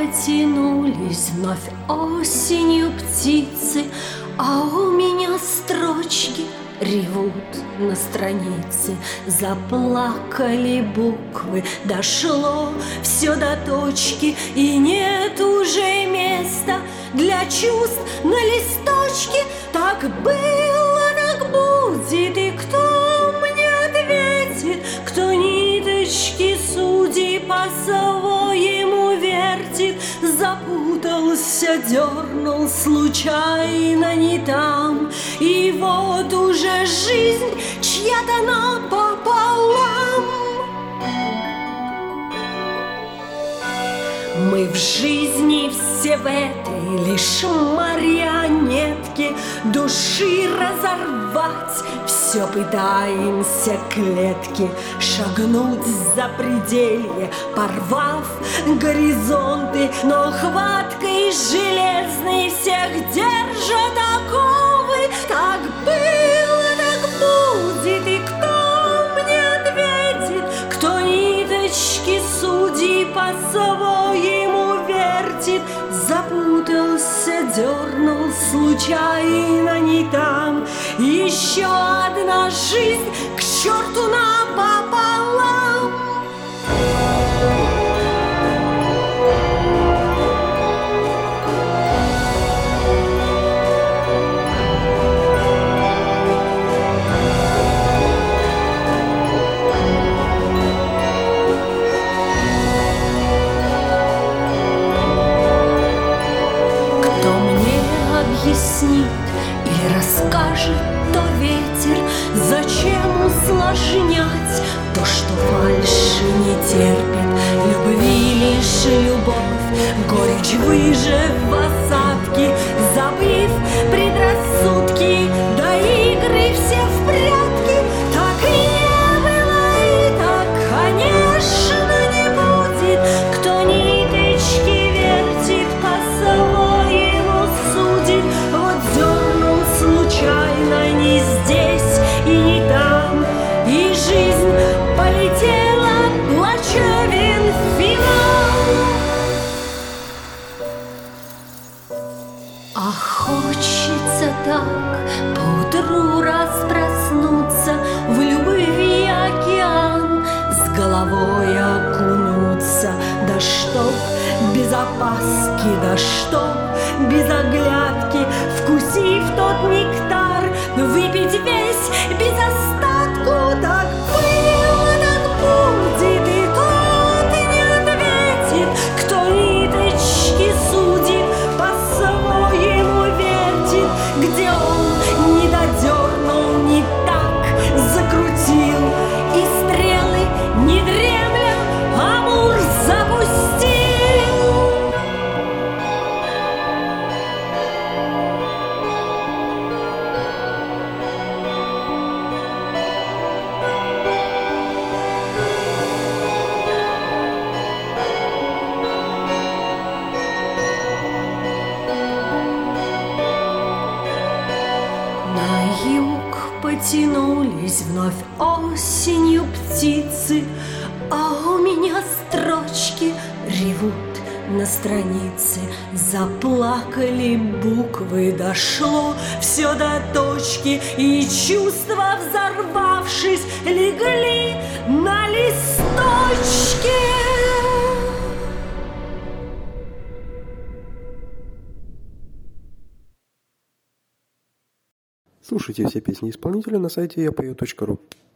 потянулись вновь осенью птицы, а у меня строчки ревут на странице. Заплакали буквы, дошло все до точки, и нет уже места для чувств на листочке. Так было, так будет, и кто мне ответит? Кто ниточки судьи по-своему вертит? Запутался, дернул случайно не там, и вот уже жизнь чья-то напополам. Мы в жизни все в этой лишь марионетке, души разорвать все пытаемся клетки, шагнуть за пределье, порвав горизонты, но хваткой железной всех держат оковы. Так было, так будет, и кто мне ответит? Кто ниточки судьи по-своему вертит? Запутался, дернул случайно не там, еще одна жизнь к черту напополам. Объяснит или расскажет то ветер, зачем усложнять то, что фальши не терпит. Любви лишь любовь, горечь выжив в осадке, забыв предрассудки, да игры все в прятки. Так не было и так, конечно, не будет. Кто ниточки вертит по-своему судит. Вот дернул случайно не здесь и не там, и жизнь полетела, плачевен финал. А хочется так поутру распроснуться, в любви океан с головой окунуться. Да чтоб без опаски, да чтоб без оглядки, вкусив тот нектар, выпить весь без остатку. Так было, так будет, и тот не ответит. Кто ниточки судит, по-своему вертит. Где он не додернул, не так закрутил, и стрелы, не дремля, Амур запустил. На юг потянулись вновь осенью птицы, а у меня строчки ревут на странице. Заплакали буквы, дошло все до точки, и чувства, взорвавшись, легли на листочке. Слушайте все песни исполнителя на сайте yapою.ru.